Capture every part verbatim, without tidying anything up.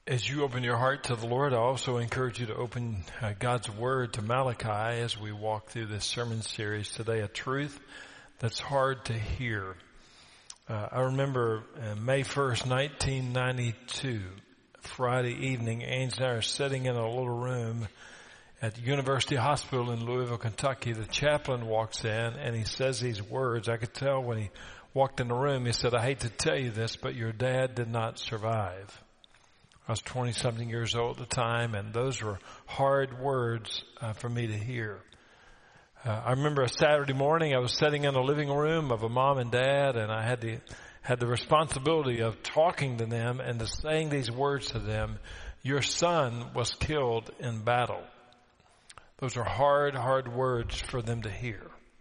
As you open your heart to the Lord, I also encourage you to open uh, God's Word to Malachi as we walk through this sermon series today, a truth that's hard to hear. Uh, I remember uh, May first, nineteen ninety-two, Friday evening, Ange and I are sitting in a little room at the University Hospital in Louisville, Kentucky. The chaplain walks in and he says these words. I could tell when he walked in the room, he said, "I hate to tell you this, but your dad did not survive." I was twenty-something years old at the time, and those were hard words uh, for me to hear. Uh, I remember a Saturday morning, I was sitting in a living room of a mom and dad, and I had the had the responsibility of talking to them and to saying these words to them. Your son was killed in battle. Those are hard, hard words for them to hear.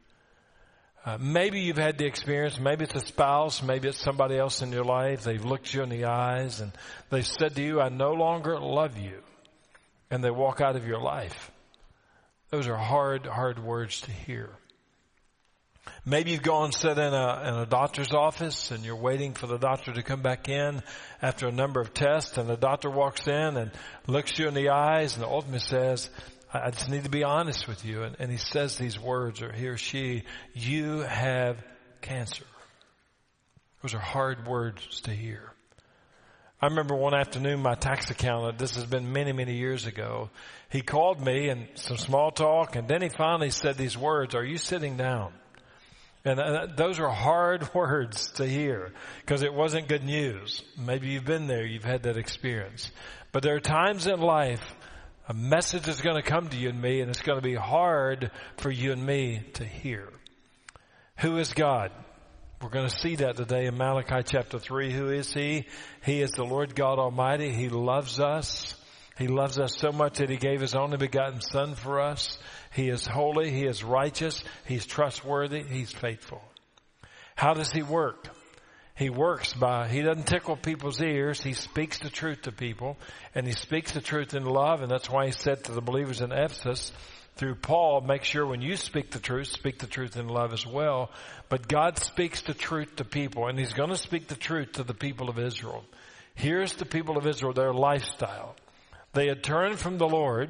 Uh, maybe you've had the experience, maybe it's a spouse, maybe it's somebody else in your life. They've looked you in the eyes and they've said to you, "I no longer love you." And they walk out of your life. Those are hard, hard words to hear. Maybe you've gone and sit in a, in a doctor's office and you're waiting for the doctor to come back in after a number of tests, and the doctor walks in and looks you in the eyes and ultimately says, "I just need to be honest with you." And, and he says these words, or he or she, "You have cancer." Those are hard words to hear. I remember one afternoon, my tax accountant, this has been many, many years ago, he called me and some small talk, and then he finally said these words, "Are you sitting down?" And uh, those are hard words to hear because it wasn't good news. Maybe you've been there, you've had that experience. But there are times in life a message is going to come to you and me, and it's going to be hard for you and me to hear. Who is God? We're going to see that today in Malachi chapter three. Who is He? He is the Lord God Almighty. He loves us. He loves us so much that He gave His only begotten Son for us. He is holy. He is righteous. He's trustworthy. He's faithful. How does He work? He works by, He doesn't tickle people's ears. He speaks the truth to people, and He speaks the truth in love. And that's why He said to the believers in Ephesus, through Paul, make sure when you speak the truth, speak the truth in love as well. But God speaks the truth to people, and He's going to speak the truth to the people of Israel. Here's the people of Israel, their lifestyle. They had turned from the Lord,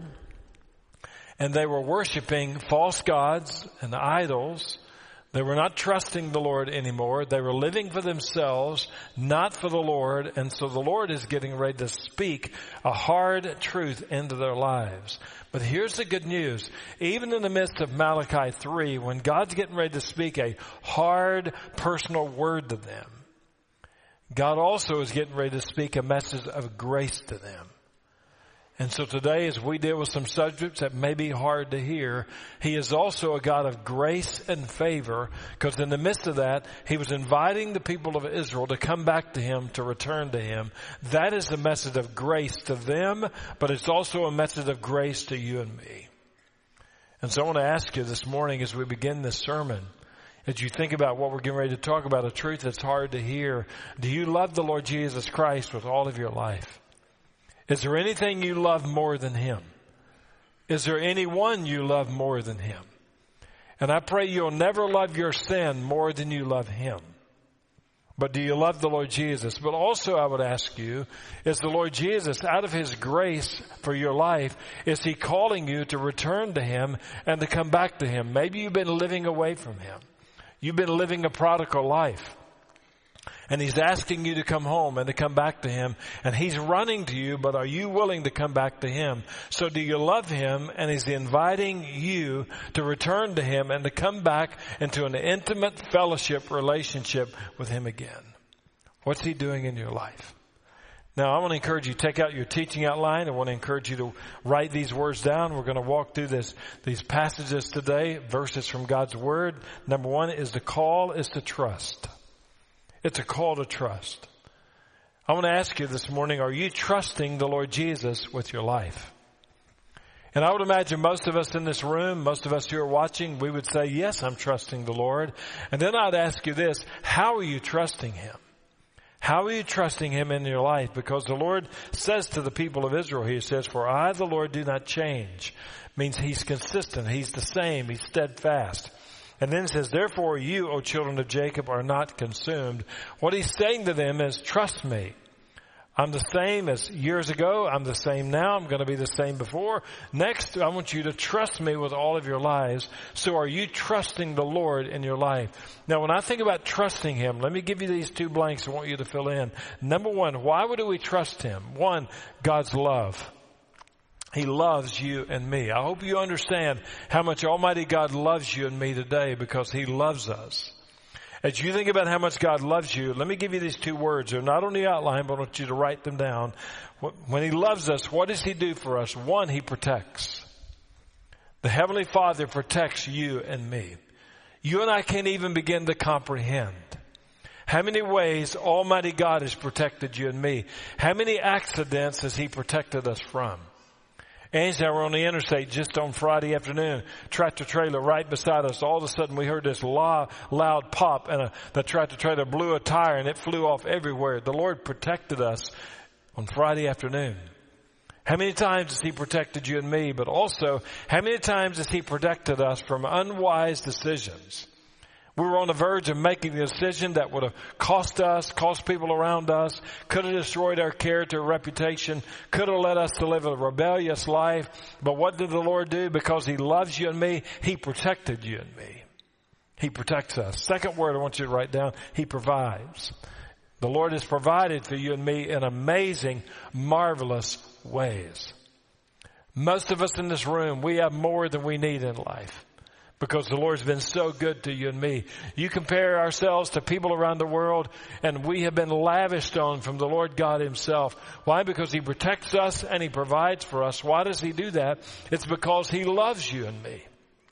and they were worshiping false gods and idols. They were not trusting the Lord anymore. They were living for themselves, not for the Lord. And so the Lord is getting ready to speak a hard truth into their lives. But here's the good news. Even in the midst of Malachi three, when God's getting ready to speak a hard personal word to them, God also is getting ready to speak a message of grace to them. And so today, as we deal with some subjects that may be hard to hear, He is also a God of grace and favor, because in the midst of that, He was inviting the people of Israel to come back to Him, to return to Him. That is the message of grace to them, but it's also a message of grace to you and me. And so I want to ask you this morning as we begin this sermon, as you think about what we're getting ready to talk about, a truth that's hard to hear, do you love the Lord Jesus Christ with all of your life? Is there anything you love more than Him? Is there anyone you love more than Him? And I pray you'll never love your sin more than you love Him. But do you love the Lord Jesus? But also I would ask you, is the Lord Jesus, out of His grace for your life, is He calling you to return to Him and to come back to Him? Maybe you've been living away from Him. You've been living a prodigal life. And He's asking you to come home and to come back to Him. And He's running to you, but are you willing to come back to Him? So do you love Him? And He's inviting you to return to Him and to come back into an intimate fellowship relationship with Him again. What's He doing in your life? Now, I want to encourage you to take out your teaching outline. I want to encourage you to write these words down. We're going to walk through this, these passages today, verses from God's Word. Number one is the call is to trust. It's a call to trust. I want to ask you this morning, are you trusting the Lord Jesus with your life? And I would imagine most of us in this room, most of us who are watching, we would say, yes, I'm trusting the Lord. And then I'd ask you this, how are you trusting Him? How are you trusting Him in your life? Because the Lord says to the people of Israel, He says, for I, the Lord, do not change. Means He's consistent. He's the same. He's steadfast. And then it says, therefore you, O children of Jacob, are not consumed. What He's saying to them is, trust me. I'm the same as years ago. I'm the same now. I'm going to be the same before. Next, I want you to trust me with all of your lives. So are you trusting the Lord in your life? Now, when I think about trusting Him, let me give you these two blanks I want you to fill in. Number one, why would we trust Him? One, God's love. He loves you and me. I hope you understand how much Almighty God loves you and me today, because He loves us. As you think about how much God loves you, let me give you these two words. They're not on the outline, but I want you to write them down. When He loves us, what does He do for us? One, He protects. The Heavenly Father protects you and me. You and I can't even begin to comprehend how many ways Almighty God has protected you and me. How many accidents has He protected us from? Angie and I were on the interstate just on Friday afternoon, tractor trailer right beside us. All of a sudden we heard this loud, loud pop, and a, the tractor trailer blew a tire and it flew off everywhere. The Lord protected us on Friday afternoon. How many times has He protected you and me? But also, how many times has He protected us from unwise decisions? We were on the verge of making a decision that would have cost us, cost people around us, could have destroyed our character, reputation, could have led us to live a rebellious life. But what did the Lord do? Because He loves you and me, He protected you and me. He protects us. Second word I want you to write down, He provides. The Lord has provided for you and me in amazing, marvelous ways. Most of us in this room, we have more than we need in life, because the Lord's been so good to you and me. You compare ourselves to people around the world, and we have been lavished on from the Lord God Himself. Why? Because He protects us and He provides for us. Why does He do that? It's because He loves you and me.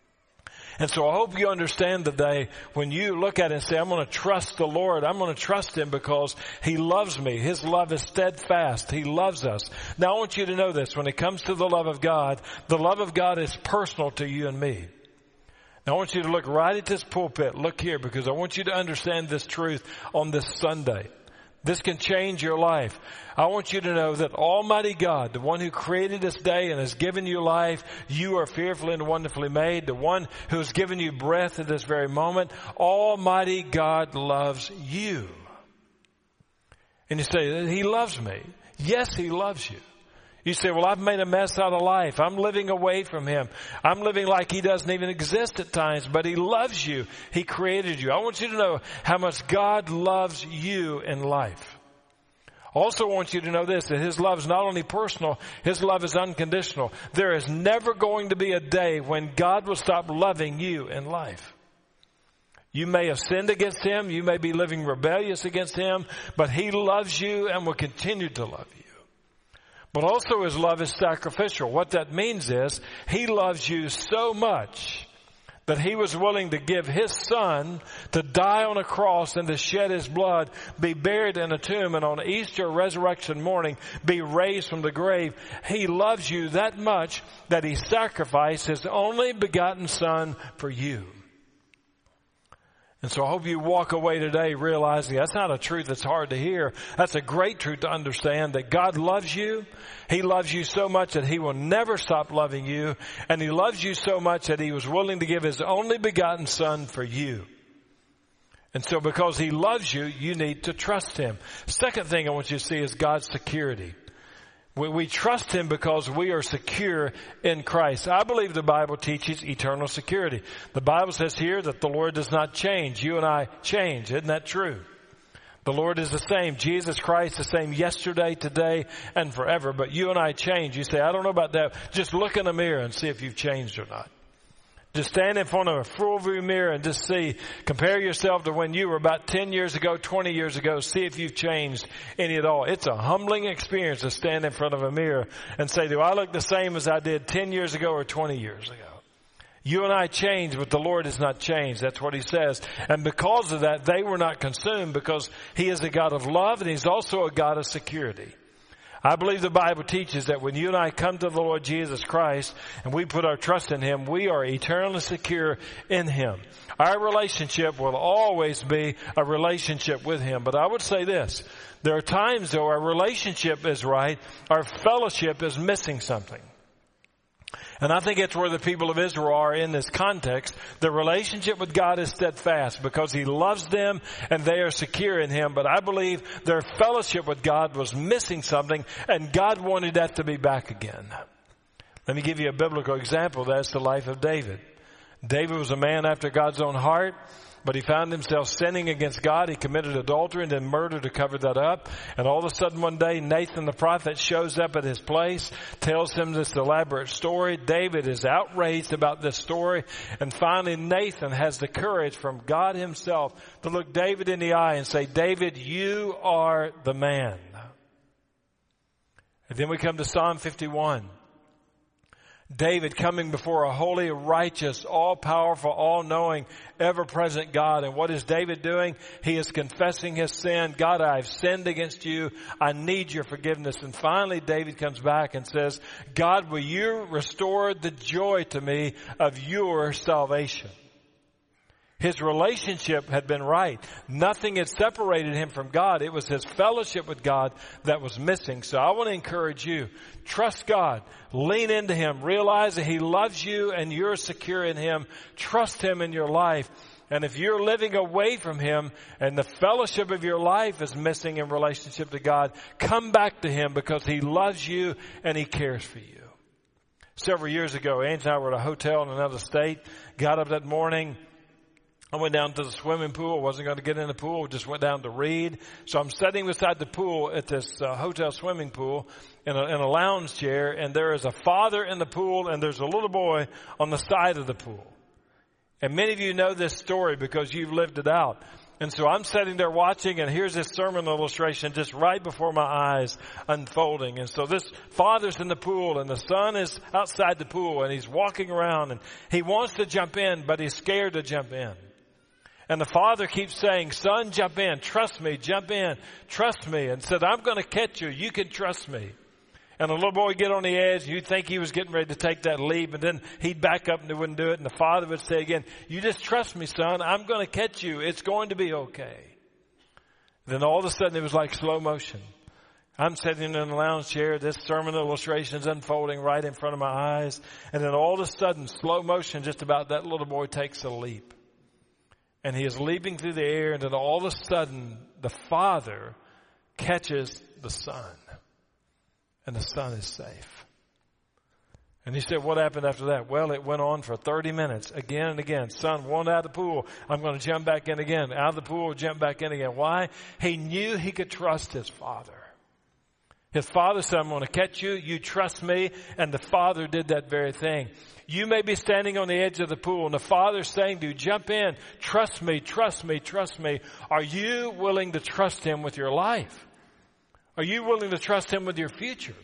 And so I hope you understand today, when you look at it and say, I'm going to trust the Lord, I'm going to trust Him because He loves me. His love is steadfast. He loves us. Now I want you to know this. When it comes to the love of God, the love of God is personal to you and me. Now I want you to look right at this pulpit. Look here, because I want you to understand this truth on this Sunday. This can change your life. I want you to know that Almighty God, the one who created this day and has given you life, you are fearfully and wonderfully made. The one who has given you breath at this very moment, Almighty God loves you. And you say, He loves me. Yes, He loves you. You say, well, I've made a mess out of life. I'm living away from Him. I'm living like He doesn't even exist at times, but He loves you. He created you. I want you to know how much God loves you in life. I also want you to know this, that His love is not only personal, His love is unconditional. There is never going to be a day when God will stop loving you in life. You may have sinned against Him. You may be living rebellious against Him, but He loves you and will continue to love you. But also His love is sacrificial. What that means is He loves you so much that He was willing to give His Son to die on a cross and to shed His blood, be buried in a tomb, and on Easter resurrection morning be raised from the grave. He loves you that much that He sacrificed His only begotten Son for you. And so I hope you walk away today realizing that's not a truth that's hard to hear. That's a great truth to understand, that God loves you. He loves you so much that He will never stop loving you. And He loves you so much that He was willing to give His only begotten Son for you. And so because He loves you, you need to trust Him. Second thing I want you to see is God's security. We, we trust Him because we are secure in Christ. I believe the Bible teaches eternal security. The Bible says here that the Lord does not change. You and I change. Isn't that true? The Lord is the same. Jesus Christ the same yesterday, today, and forever. But you and I change. You say, I don't know about that. Just look in the mirror and see if you've changed or not. Just stand in front of a full view mirror and just see, compare yourself to when you were about ten years ago, twenty years ago. See if you've changed any at all. It's a humbling experience to stand in front of a mirror and say, do I look the same as I did ten years ago or twenty years ago? You and I change, but the Lord has not changed. That's what He says. And because of that, they were not consumed, because He is a God of love and He's also a God of security. I believe the Bible teaches that when you and I come to the Lord Jesus Christ and we put our trust in Him, we are eternally secure in Him. Our relationship will always be a relationship with Him. But I would say this, there are times though our relationship is right, our fellowship is missing something. And I think that's where the people of Israel are in this context. Their relationship with God is steadfast because He loves them and they are secure in Him. But I believe their fellowship with God was missing something, and God wanted that to be back again. Let me give you a biblical example. That's the life of David. David was a man after God's own heart, but he found himself sinning against God. He committed adultery and then murder to cover that up. And all of a sudden one day, Nathan the prophet shows up at his place, tells him this elaborate story. David is outraged about this story. And finally, Nathan has the courage from God Himself to look David in the eye and say, David, you are the man. And then we come to Psalm fifty-one. David coming before a holy, righteous, all-powerful, all-knowing, ever-present God. And what is David doing? He is confessing his sin. God, I've sinned against you. I need your forgiveness. And finally, David comes back and says, God, will you restore the joy to me of your salvation? His relationship had been right. Nothing had separated him from God. It was his fellowship with God that was missing. So I want to encourage you. Trust God. Lean into Him. Realize that He loves you and you're secure in Him. Trust Him in your life. And if you're living away from Him and the fellowship of your life is missing in relationship to God, come back to Him because He loves you and He cares for you. Several years ago, Angie and I were at a hotel in another state. Got up that morning. I went down to the swimming pool. Wasn't going to get in the pool. Just went down to read. So I'm sitting beside the pool at this uh, hotel swimming pool in a, in a lounge chair. And there is a father in the pool and there's a little boy on the side of the pool. And many of you know this story because you've lived it out. And so I'm sitting there watching, and here's this sermon illustration just right before my eyes unfolding. And so this father's in the pool and the son is outside the pool and he's walking around and he wants to jump in, but he's scared to jump in. And the father keeps saying, son, jump in, trust me, jump in, trust me. And said, I'm going to catch you, you can trust me. And the little boy would get on the edge, and you'd think he was getting ready to take that leap, and then he'd back up and he wouldn't do it. And the father would say again, you just trust me, son, I'm going to catch you, it's going to be okay. Then all of a sudden it was like slow motion. I'm sitting in the lounge chair, this sermon illustration is unfolding right in front of my eyes, and then all of a sudden, slow motion, just about that little boy takes a leap. And he is leaping through the air, and then all of a sudden, the father catches the son. And the son is safe. And he said, what happened after that? Well, it went on for thirty minutes, again and again. Son, one out of the pool. I'm going to jump back in again. Out of the pool, jump back in again. Why? He knew he could trust his father. His father said, I'm going to catch you. You trust me. And the father did that very thing. You may be standing on the edge of the pool and the father's saying to you, jump in, trust me, trust me, trust me. Are you willing to trust Him with your life? Are you willing to trust Him with your future?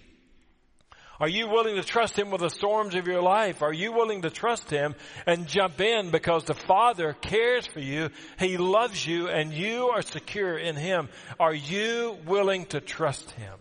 Are you willing to trust Him with the storms of your life? Are you willing to trust Him and jump in because the Father cares for you, He loves you, and you are secure in Him? Are you willing to trust Him?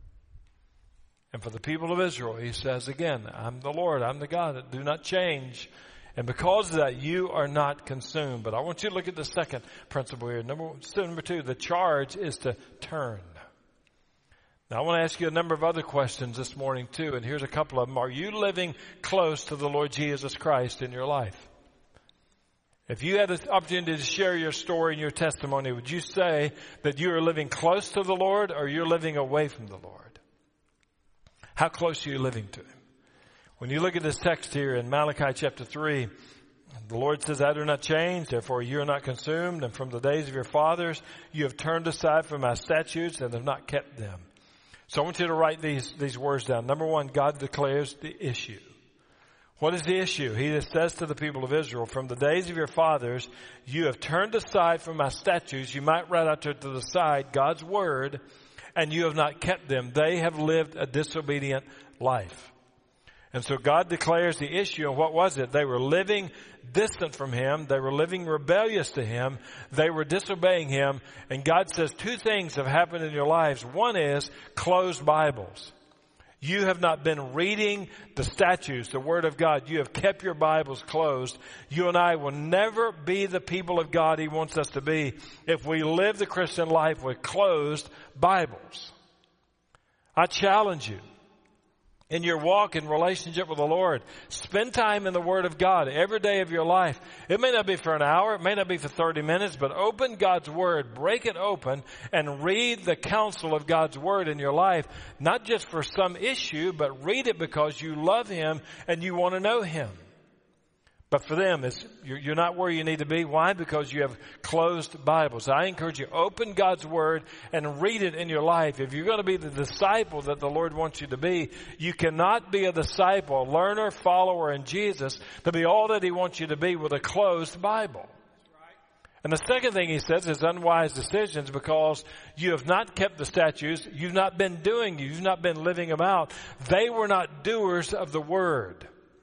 And for the people of Israel, He says again, I'm the Lord, I'm the God that do not change. And because of that, you are not consumed. But I want you to look at the second principle here. Number, number two, the charge is to turn. Now, I want to ask you a number of other questions this morning, too. And here's a couple of them. Are you living close to the Lord Jesus Christ in your life? If you had the opportunity to share your story and your testimony, would you say that you are living close to the Lord or you're living away from the Lord? How close are you living to Him? When you look at this text here in Malachi chapter three, the Lord says, I do not change, therefore you are not consumed. And from the days of your fathers, you have turned aside from my statutes and have not kept them. So I want you to write these, these words down. Number one, God declares the issue. What is the issue? He says to the people of Israel, from the days of your fathers, you have turned aside from my statutes. You might write out to the side God's word, and you have not kept them. They have lived a disobedient life. And so God declares the issue. And what was it? They were living distant from Him. They were living rebellious to Him. They were disobeying Him. And God says two things have happened in your lives. One is closed Bibles. You have not been reading the statutes, the Word of God. You have kept your Bibles closed. You and I will never be the people of God He wants us to be if we live the Christian life with closed Bibles. I challenge you. In your walk in relationship with the Lord, spend time in the Word of God every day of your life. It may not be for an hour, it may not be for thirty minutes, but open God's Word, break it open, and read the counsel of God's Word in your life, not just for some issue, but read it because you love Him and you want to know Him. But for them, it's, you're, you're not where you need to be. Why? Because you have closed Bibles. I encourage you, open God's Word and read it in your life. If you're going to be the disciple that the Lord wants you to be, you cannot be a disciple, a learner, follower in Jesus, to be all that He wants you to be with a closed Bible. And the second thing He says is unwise decisions, because you have not kept the statutes. You've not been doing, you've not been living them out. They were not doers of the Word.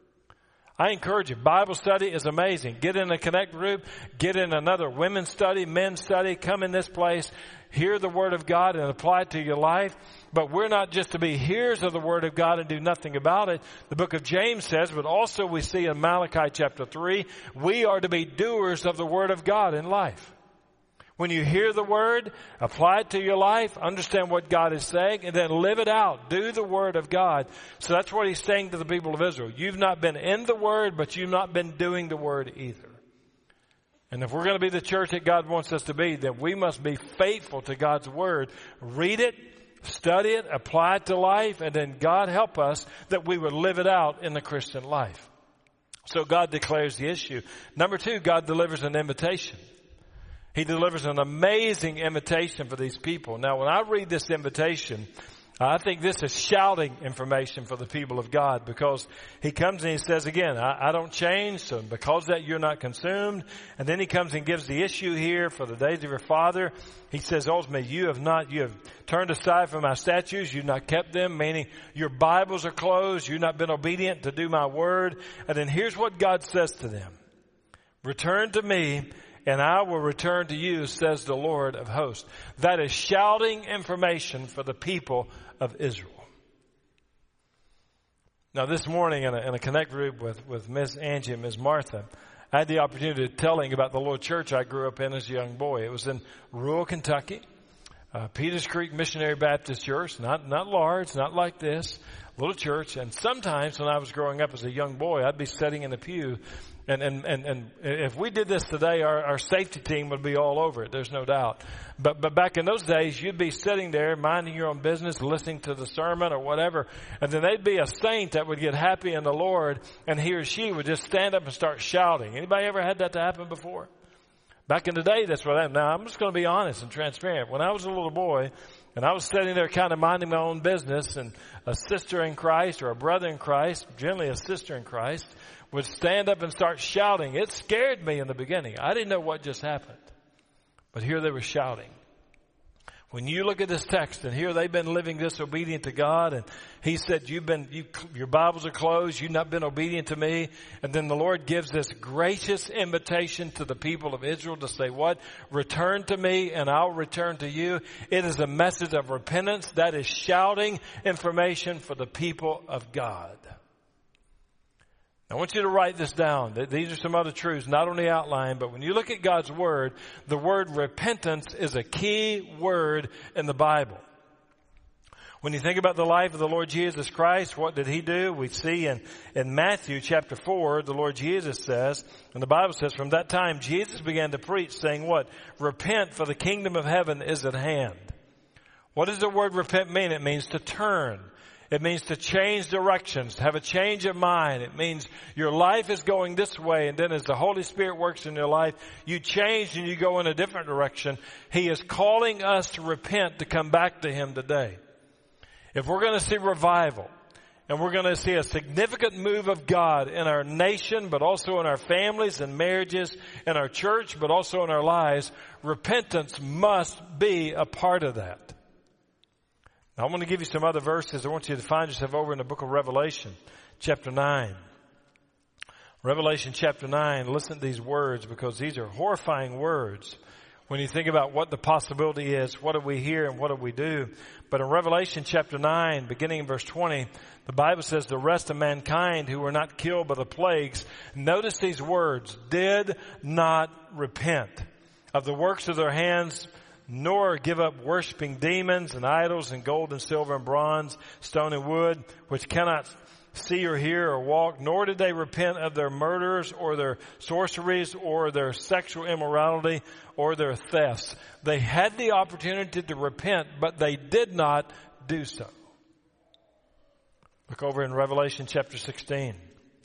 I encourage you, Bible study is amazing. Get in a connect group, get in another women's study, men's study, come in this place, hear the Word of God and apply it to your life. But we're not just to be hearers of the Word of God and do nothing about it. The book of James says, but also we see in Malachi chapter three, we are to be doers of the Word of God in life. When you hear the Word, apply it to your life, understand what God is saying, and then live it out. Do the Word of God. So that's what He's saying to the people of Israel. You've not been in the Word, but you've not been doing the Word either. And if we're going to be the church that God wants us to be, then we must be faithful to God's Word. Read it, study it, apply it to life, and then God help us that we would live it out in the Christian life. So God declares the issue. Number two, God delivers an invitation. He delivers an amazing invitation for these people. Now, when I read this invitation, I think this is shouting information for the people of God, because He comes and He says again, I, I don't change, so because that you're not consumed. And then He comes and gives the issue here for the days of your father. He says, ultimately, you have not, you have turned aside from my statutes. You've not kept them, meaning your Bibles are closed. You've not been obedient to do my word. And then here's what God says to them. Return to me, and I will return to you, says the Lord of hosts. That is shouting information for the people of Israel. Now, this morning in a, in a connect group with, with Miss Angie and Miss Martha, I had the opportunity of telling about the little church I grew up in as a young boy. It was in rural Kentucky, uh, Peters Creek Missionary Baptist Church, not, not large, not like this, little church. And sometimes when I was growing up as a young boy, I'd be sitting in the pew. And, and, and, and if we did this today, our, our safety team would be all over it. There's no doubt. But, but back in those days, you'd be sitting there minding your own business, listening to the sermon or whatever. And then there'd be a saint that would get happy in the Lord, and he or she would just stand up and start shouting. Anybody ever had that to happen before? Back in the day, that's what happened. Now, I'm just going to be honest and transparent. When I was a little boy, and I was sitting there kind of minding my own business, and a sister in Christ or a brother in Christ, generally a sister in Christ, would stand up and start shouting. It scared me in the beginning. I didn't know what just happened. But here they were shouting. When you look at this text, and here they've been living disobedient to God, and He said, you've been, you, your Bibles are closed, you've not been obedient to me. And then the Lord gives this gracious invitation to the people of Israel to say what? Return to me and I'll return to you. It is a message of repentance. That is shouting information for the people of God. I want you to write this down. These are some other truths, not on the outline, but when you look at God's Word, the word repentance is a key word in the Bible. When you think about the life of the Lord Jesus Christ, what did He do? We see in, in Matthew chapter four, the Lord Jesus says, and the Bible says, from that time Jesus began to preach, saying what? Repent, for the kingdom of heaven is at hand. What does the word repent mean? It means to turn. It means to change directions, to have a change of mind. It means your life is going this way, and then as the Holy Spirit works in your life, you change and you go in a different direction. He is calling us to repent, to come back to Him today. If we're going to see revival, and we're going to see a significant move of God in our nation, but also in our families and marriages, in our church, but also in our lives, repentance must be a part of that. Now, I'm going to give you some other verses. I want you to find yourself over in the book of Revelation, chapter nine. Revelation chapter nine, listen to these words, because these are horrifying words when you think about what the possibility is, what do we hear and what do we do. But in Revelation chapter nine, beginning in verse twenty, the Bible says the rest of mankind who were not killed by the plagues, notice these words, did not repent of the works of their hands nor give up worshiping demons and idols and gold and silver and bronze, stone and wood, which cannot see or hear or walk, nor did they repent of their murders or their sorceries or their sexual immorality or their thefts. They had the opportunity to repent, but they did not do so. Look over in Revelation chapter sixteen.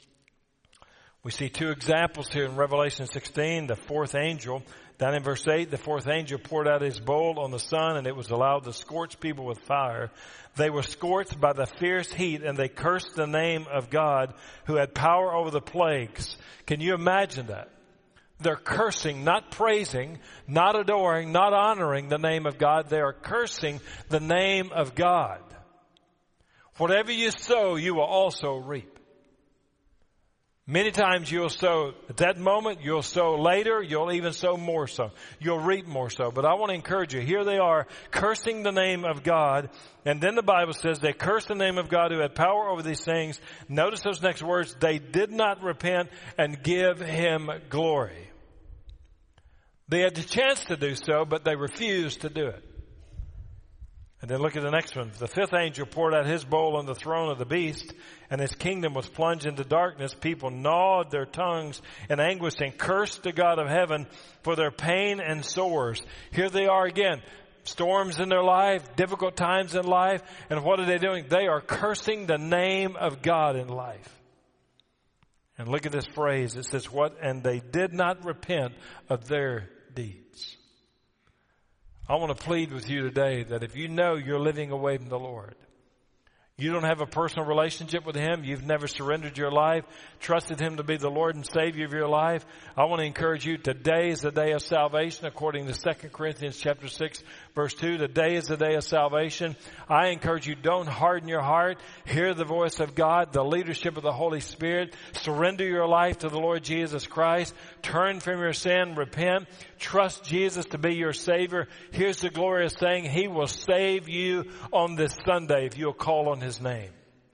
We see two examples here in Revelation sixteen. The fourth angel, down in verse eight, the fourth angel poured out his bowl on the sun, and it was allowed to scorch people with fire. They were scorched by the fierce heat, and they cursed the name of God who had power over the plagues. Can you imagine that? They're cursing, not praising, not adoring, not honoring the name of God. They are cursing the name of God. Whatever you sow, you will also reap. Many times you'll sow at that moment, you'll sow later, you'll even sow more so. You'll reap more so. But I want to encourage you, here they are cursing the name of God. And then the Bible says they cursed the name of God who had power over these things. Notice those next words, they did not repent and give him glory. They had the chance to do so, but they refused to do it. And then look at the next one. The fifth angel poured out his bowl on the throne of the beast, and his kingdom was plunged into darkness. People gnawed their tongues in anguish and cursed the God of heaven for their pain and sores. Here they are again. Storms in their life, difficult times in life. And what are they doing? They are cursing the name of God in life. And look at this phrase. It says, what? And they did not repent of their deeds. I want to plead with you today that if you know you're living away from the Lord, you don't have a personal relationship with him, you've never surrendered your life, trusted him to be the Lord and Savior of your life, I want to encourage you, today is the day of salvation according to Second Corinthians chapter six, verse two. Today is the day of salvation. I encourage you, don't harden your heart. Hear the voice of God, the leadership of the Holy Spirit. Surrender your life to the Lord Jesus Christ. Turn from your sin, repent. Trust Jesus to be your Savior. Here's the glorious thing. He will save you on this Sunday if you'll call on his name.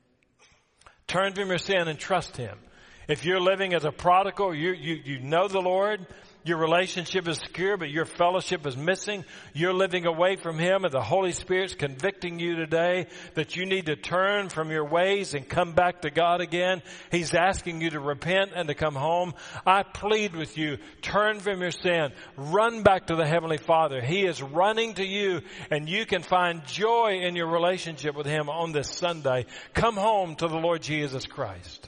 Turn from your sin and trust him. If you're living as a prodigal, you, you, you know the Lord, your relationship is secure, but your fellowship is missing. You're living away from him, and the Holy Spirit's convicting you today that you need to turn from your ways and come back to God again. He's asking you to repent and to come home. I plead with you, turn from your sin. Run back to the Heavenly Father. He is running to you, and you can find joy in your relationship with him on this Sunday. Come home to the Lord Jesus Christ.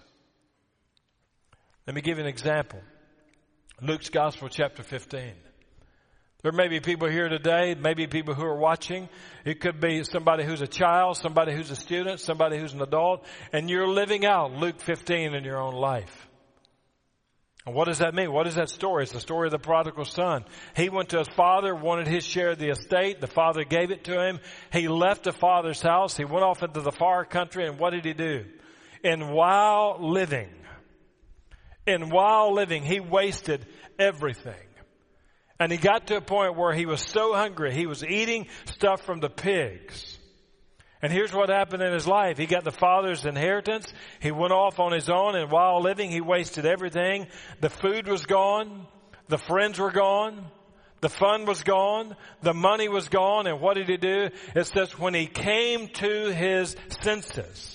Let me give you an example. Luke's Gospel, chapter fifteen. There may be people here today, maybe people who are watching. It could be somebody who's a child, somebody who's a student, somebody who's an adult, and you're living out Luke fifteen in your own life. And what does that mean? What is that story? It's the story of the prodigal son. He went to his father, wanted his share of the estate. The father gave it to him. He left the father's house. He went off into the far country, and what did he do? And while living, And while living, he wasted everything. And he got to a point where he was so hungry, he was eating stuff from the pigs. And here's what happened in his life. He got the father's inheritance. He went off on his own, and while living, he wasted everything. The food was gone. The friends were gone. The fun was gone. The money was gone. And what did he do? It says when he came to his senses,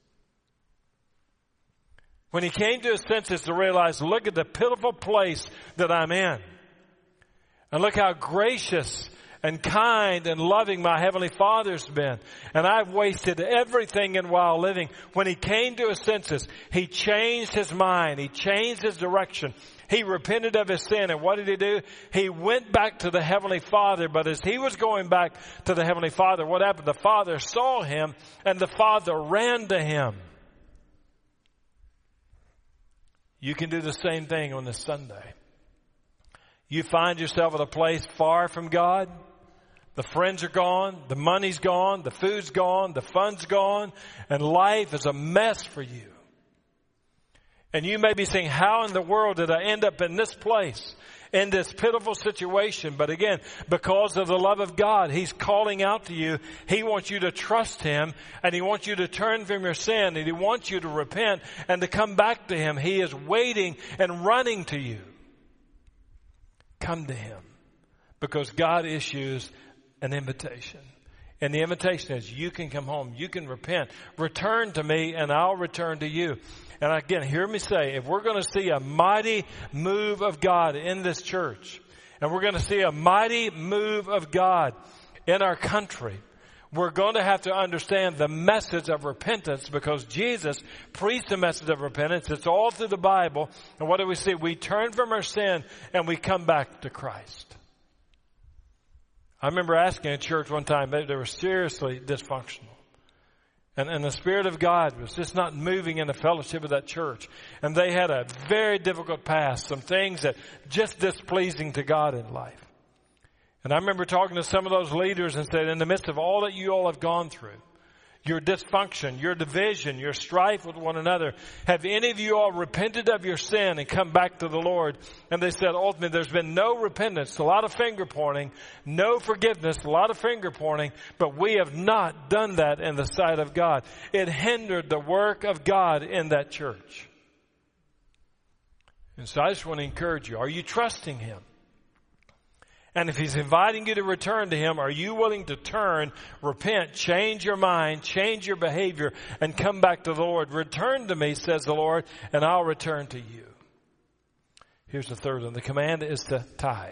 When he came to his senses to realize, look at the pitiful place that I'm in. And look how gracious and kind and loving my Heavenly Father's been. And I've wasted everything in while living. When he came to his senses, he changed his mind. He changed his direction. He repented of his sin. And what did he do? He went back to the Heavenly Father. But as he was going back to the Heavenly Father, what happened? The Father saw him, and the Father ran to him. You can do the same thing on this Sunday. You find yourself at a place far from God. The friends are gone. The money's gone. The food's gone. The fun's gone. And life is a mess for you. And you may be saying, how in the world did I end up in this place, in this pitiful situation? But again, because of the love of God, he's calling out to you. He wants you to trust him, and he wants you to turn from your sin, and he wants you to repent and to come back to him. He is waiting and running to you. Come to him. because God issues an invitation. And the invitation is you can come home. You can repent. Return to me and I'll return to you. And again, hear me say, if we're going to see a mighty move of God in this church, and we're going to see a mighty move of God in our country, we're going to have to understand the message of repentance, because Jesus preached the message of repentance. It's all through the Bible. And what do we see? We turn from our sin and we come back to Christ. I remember asking a church one time, they, they were seriously dysfunctional. And, and the Spirit of God was just not moving in the fellowship of that church. And they had a very difficult past, some things that just displeasing to God in life. And I remember talking to some of those leaders and said, in the midst of all that you all have gone through, your dysfunction, your division, your strife with one another, have any of you all repented of your sin and come back to the Lord? And they said, ultimately, there's been no repentance, a lot of finger pointing, no forgiveness, a lot of finger pointing, but we have not done that in the sight of God. It hindered the work of God in that church. And so I just want to encourage you, are you trusting Him? And if He's inviting you to return to Him, are you willing to turn, repent, change your mind, change your behavior, and come back to the Lord? Return to me, says the Lord, and I'll return to you. Here's the third one. The command is to tithe.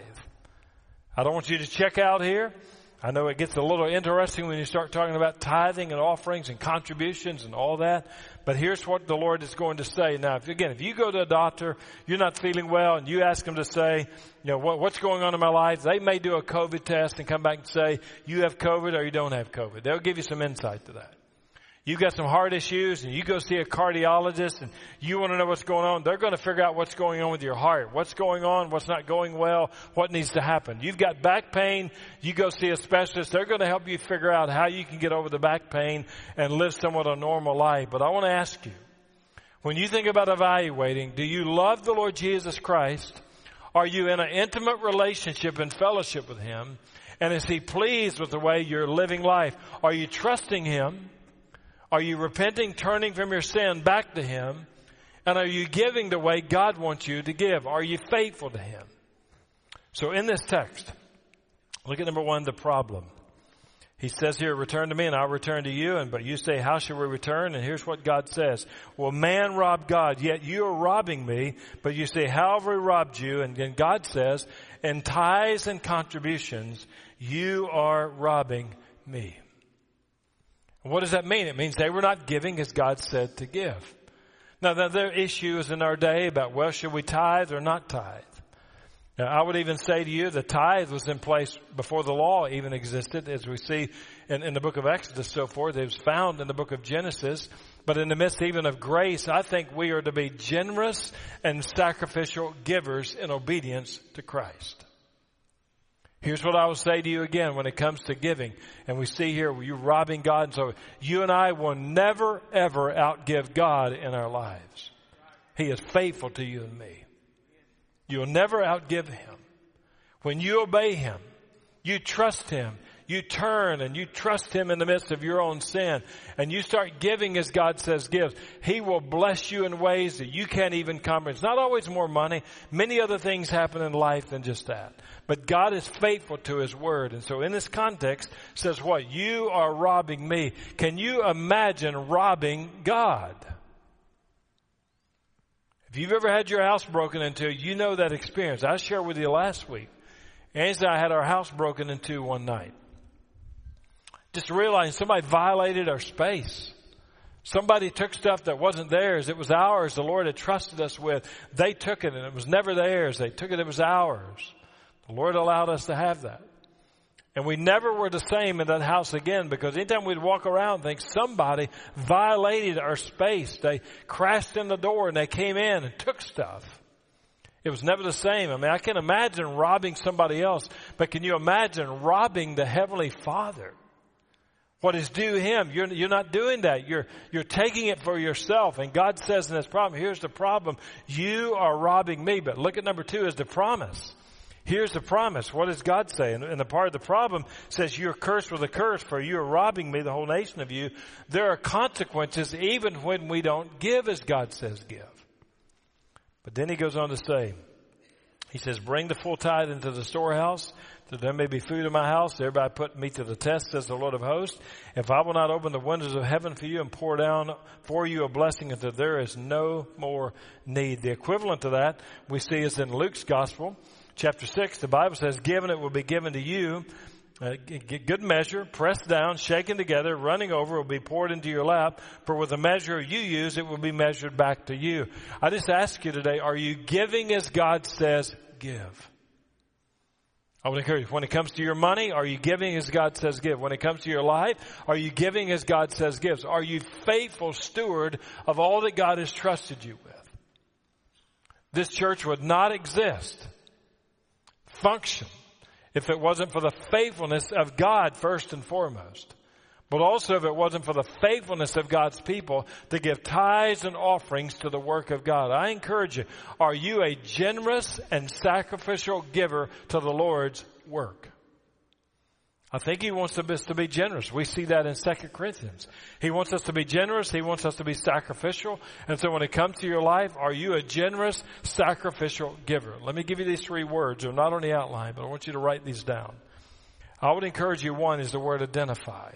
I don't want you to check out here. I know it gets a little interesting when you start talking about tithing and offerings and contributions and all that. But here's what the Lord is going to say. Now, if, again, if you go to a doctor, you're not feeling well, and you ask them to say, you know, what, what's going on in my life? They may do a COVID test and come back and say, you have COVID or you don't have COVID. They'll give you some insight to that. You've got some heart issues and you go see a cardiologist and you want to know what's going on. They're going to figure out what's going on with your heart. What's going on, what's not going well, what needs to happen. You've got back pain. You go see a specialist. They're going to help you figure out how you can get over the back pain and live somewhat a normal life. But I want to ask you, when you think about evaluating, do you love the Lord Jesus Christ? Are you in an intimate relationship and fellowship with Him? And is He pleased with the way you're living life? Are you trusting Him? Are you repenting, turning from your sin back to Him? And are you giving the way God wants you to give? Are you faithful to Him? So in this text, look at number one, the problem. He says here, return to me and I'll return to you. And but you say, how shall we return? And here's what God says. Well, man robbed God, yet you are robbing me. But you say, how have we robbed you? And then God says, in tithes and contributions, you are robbing me. What does that mean? It means they were not giving as God said to give. Now, there are issues in our day about, well, should we tithe or not tithe? Now, I would even say to you, the tithe was in place before the law even existed, as we see in, in the book of Exodus, so forth. It was found in the book of Genesis. But in the midst even of grace, I think we are to be generous and sacrificial givers in obedience to Christ. Here's what I will say to you again when it comes to giving. And we see here, you robbing God. And so you and I will never, ever outgive God in our lives. He is faithful to you and me. You'll never outgive Him. When you obey Him, you trust Him, you turn and you trust Him in the midst of your own sin, and you start giving as God says give, He will bless you in ways that you can't even comprehend. It's not always more money. Many other things happen in life than just that. But God is faithful to His word. And so in this context, says what? You are robbing me. Can you imagine robbing God? If you've ever had your house broken into, you know that experience. I shared with you last week. Angie and I had our house broken into one night. Just realizing somebody violated our space. Somebody took stuff that wasn't theirs. It was ours. The Lord had trusted us with. They took it and it was never theirs. They took it. It was ours. The Lord allowed us to have that. And we never were the same in that house again, because anytime we'd walk around and think somebody violated our space, they crashed in the door and they came in and took stuff. It was never the same. I mean, I can imagine robbing somebody else, but can you imagine robbing the Heavenly Father? What is due Him? You're, you're not doing that. You're, you're taking it for yourself. And God says in this problem, here's the problem. You are robbing me. But look at number two is the promise. Here's the promise. What does God say? And, and the part of the problem says, you're cursed with a curse, for you are robbing me, the whole nation of you. There are consequences even when we don't give as God says give. But then He goes on to say, He says, bring the full tithe into the storehouse, that there may be food in my house. Thereby put me to the test, says the Lord of hosts. If I will not open the windows of heaven for you and pour down for you a blessing until there is no more need. The equivalent to that we see is in Luke's gospel, chapter six. The Bible says, given it will be given to you. Uh, good measure, pressed down, shaken together, running over, will be poured into your lap. For with the measure you use, it will be measured back to you. I just ask you today, are you giving as God says give? I would encourage you, when it comes to your money, are you giving as God says give? When it comes to your life, are you giving as God says give? Are you faithful steward of all that God has trusted you with? This church would not exist, function, if it wasn't for the faithfulness of God first and foremost. But also if it wasn't for the faithfulness of God's people to give tithes and offerings to the work of God. I encourage you, are you a generous and sacrificial giver to the Lord's work? I think He wants us to be generous. We see that in Second Corinthians. He wants us to be generous. He wants us to be sacrificial. And so when it comes to your life, are you a generous, sacrificial giver? Let me give you these three words. They're not on the outline, but I want you to write these down. I would encourage you, one is the word identify.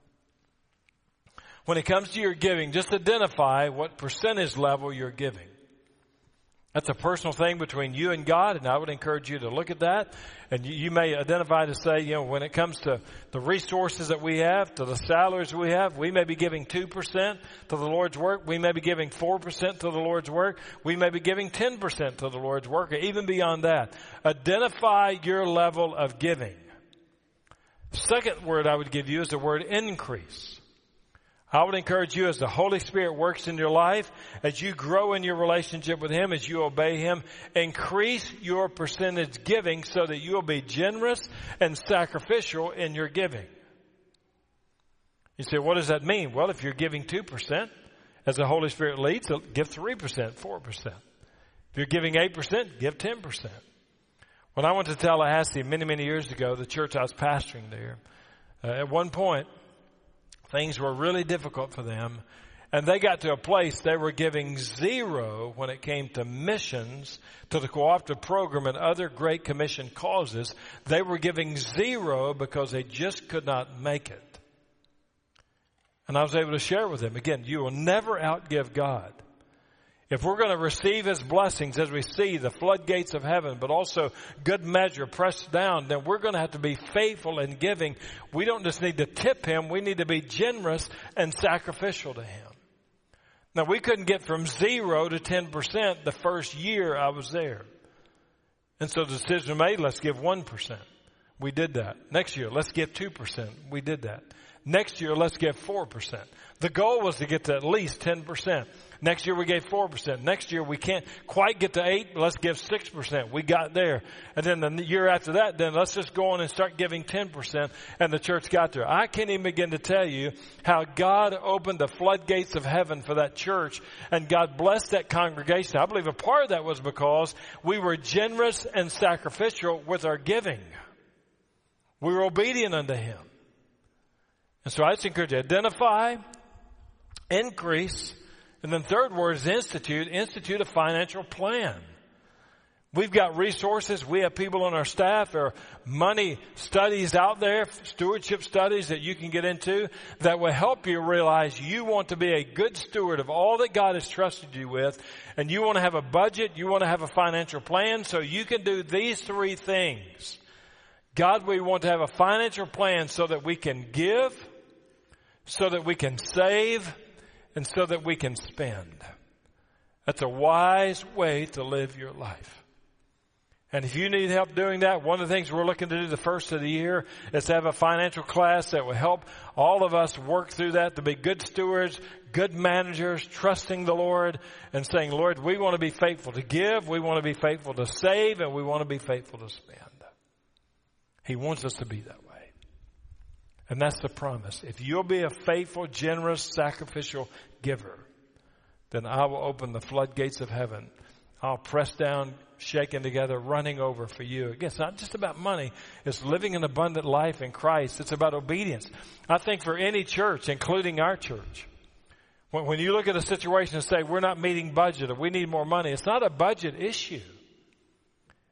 When it comes to your giving, just identify what percentage level you're giving. That's a personal thing between you and God, and I would encourage you to look at that. And you, you may identify to say, you know, when it comes to the resources that we have, to the salaries we have, we may be giving two percent to the Lord's work. We may be giving four percent to the Lord's work. We may be giving ten percent to the Lord's work, or even beyond that. Identify your level of giving. Second word I would give you is the word increase. I would encourage you, as the Holy Spirit works in your life, as you grow in your relationship with Him, as you obey Him, increase your percentage giving so that you'll be generous and sacrificial in your giving. You say, what does that mean? Well, if you're giving two percent, as the Holy Spirit leads, give three percent, four percent. If you're giving eight percent, give ten percent. When I went to Tallahassee many, many years ago, the church I was pastoring there, uh, at one point, things were really difficult for them, and they got to a place they were giving zero when it came to missions, to the cooperative program and other Great Commission causes. They were giving zero because they just could not make it. And I was able to share with them, again, you will never outgive God. If we're going to receive His blessings as we see the floodgates of heaven, but also good measure pressed down, then we're going to have to be faithful in giving. We don't just need to tip Him. We need to be generous and sacrificial to Him. Now, we couldn't get from zero to ten percent the first year I was there. And so the decision made, let's give one percent. We did that. Next year, let's give two percent. We did that. Next year, let's give four percent. The goal was to get to at least ten percent. Next year we gave four percent. Next year we can't quite get to eight, but let's give six percent. We got there. And then the year after that, then let's just go on and start giving ten percent. And the church got there. I can't even begin to tell you how God opened the floodgates of heaven for that church. And God blessed that congregation. I believe a part of that was because we were generous and sacrificial with our giving. We were obedient unto Him. And so I just encourage you, identify, increase, and then third word is institute. Institute a financial plan. We've got resources. We have people on our staff. There are money studies out there, stewardship studies that you can get into that will help you realize you want to be a good steward of all that God has trusted you with. And you want to have a budget. You want to have a financial plan so you can do these three things. God, we want to have a financial plan so that we can give, so that we can save, and so that we can spend. That's a wise way to live your life. And if you need help doing that, one of the things we're looking to do the first of the year is to have a financial class that will help all of us work through that, to be good stewards, good managers, trusting the Lord and saying, Lord, we want to be faithful to give, we want to be faithful to save, and we want to be faithful to spend. He wants us to be that way. And that's the promise. If you'll be a faithful, generous, sacrificial giver, then I will open the floodgates of heaven. I'll press down, shaken together, running over for you. Again, it's not just about money. It's living an abundant life in Christ. It's about obedience. I think for any church, including our church, when, when you look at a situation and say, we're not meeting budget or we need more money, it's not a budget issue.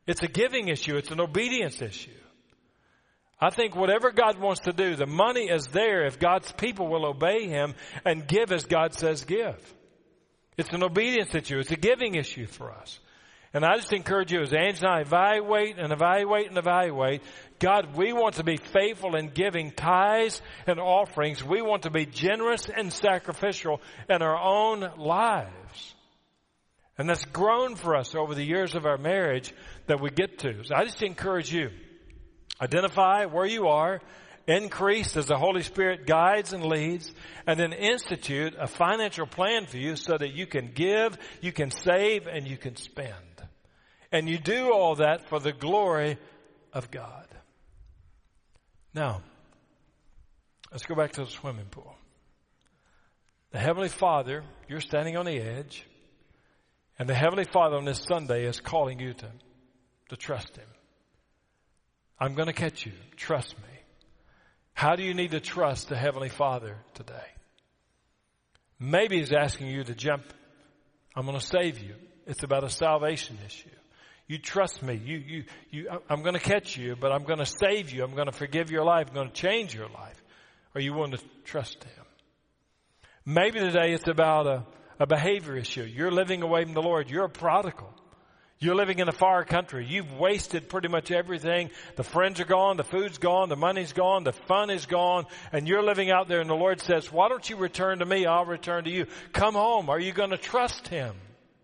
It's a giving issue. It's an obedience issue. I think whatever God wants to do, the money is there if God's people will obey Him and give as God says give. It's an obedience issue. It's a giving issue for us. And I just encourage you, as Ange and I evaluate and evaluate and evaluate, God, we want to be faithful in giving tithes and offerings. We want to be generous and sacrificial in our own lives. And that's grown for us over the years of our marriage that we get to. So I just encourage you, identify where you are, increase as the Holy Spirit guides and leads, and then institute a financial plan for you so that you can give, you can save, and you can spend. And you do all that for the glory of God. Now, let's go back to the swimming pool. The Heavenly Father, you're standing on the edge, and the Heavenly Father on this Sunday is calling you to, to trust Him. I'm going to catch you. Trust me. How do you need to trust the Heavenly Father today? Maybe He's asking you to jump. I'm going to save you. It's about a salvation issue. You trust me. You, you, you, I'm going to catch you, but I'm going to save you. I'm going to forgive your life. I'm going to change your life. Are you willing to trust Him? Maybe today it's about a, a behavior issue. You're living away from the Lord. You're a prodigal. You're living in a far country. You've wasted pretty much everything. The friends are gone. The food's gone. The money's gone. The fun is gone. And you're living out there, and the Lord says, why don't you return to me? I'll return to you. Come home. Are you going to trust Him?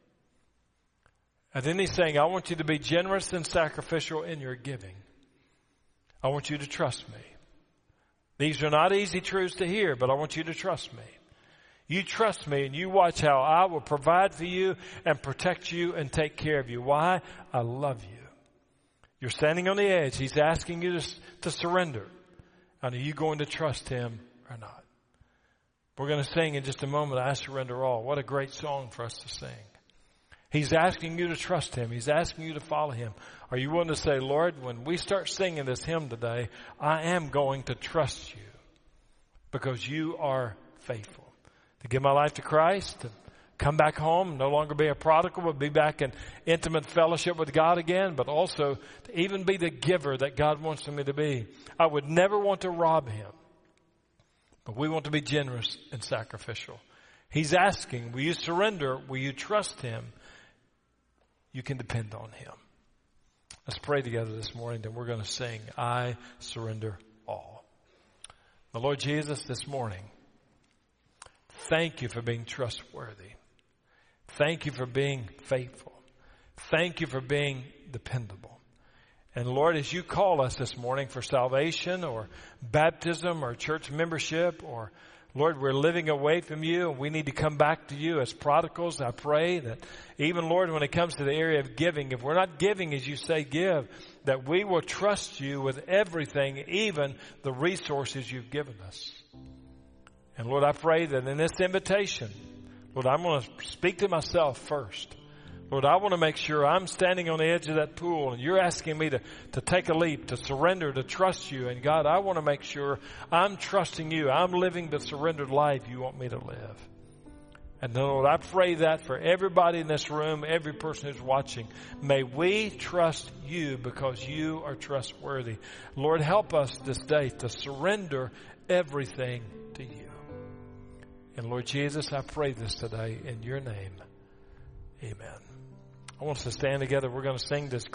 And then He's saying, I want you to be generous and sacrificial in your giving. I want you to trust me. These are not easy truths to hear, but I want you to trust me. You trust me, and you watch how I will provide for you and protect you and take care of you. Why? I love you. You're standing on the edge. He's asking you to, to surrender. And are you going to trust Him or not? We're going to sing in just a moment, I Surrender All. What a great song for us to sing. He's asking you to trust Him. He's asking you to follow Him. Are you willing to say, Lord, when we start singing this hymn today, I am going to trust you because you are faithful. To give my life to Christ, to come back home, no longer be a prodigal, but be back in intimate fellowship with God again, but also to even be the giver that God wants me to be. I would never want to rob Him, but we want to be generous and sacrificial. He's asking, will you surrender? Will you trust Him? You can depend on Him. Let's pray together this morning, then we're going to sing, I Surrender All. The Lord Jesus, this morning, thank you for being trustworthy. Thank you for being faithful. Thank you for being dependable. And Lord, as you call us this morning for salvation or baptism or church membership, or Lord, we're living away from you and we need to come back to you as prodigals, I pray that even, Lord, when it comes to the area of giving, if we're not giving as you say give, that we will trust you with everything, even the resources you've given us. And Lord, I pray that in this invitation, Lord, I'm going to speak to myself first. Lord, I want to make sure I'm standing on the edge of that pool and you're asking me to, to take a leap, to surrender, to trust you. And God, I want to make sure I'm trusting you. I'm living the surrendered life you want me to live. And then, Lord, I pray that for everybody in this room, every person who's watching, may we trust you because you are trustworthy. Lord, help us this day to surrender everything to you. And Lord Jesus, I pray this today in your name. Amen. I want us to stand together. We're going to sing this